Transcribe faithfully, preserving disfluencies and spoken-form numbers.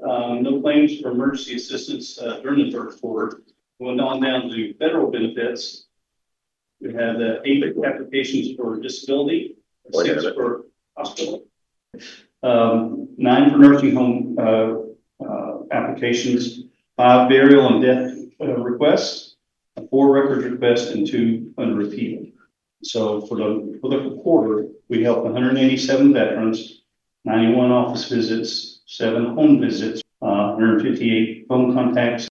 um, no claims for emergency assistance uh, during the third quarter. Going on down to federal benefits, we have the eight applications for disability, Oh, yeah, six that- for hospital, um, nine for nursing home uh, uh, applications, five burial and death uh, requests, four records requests, and two under appeal. So for the for the quarter, we helped one hundred eighty-seven veterans, ninety-one office visits, seven home visits, uh, one hundred fifty-eight phone contacts,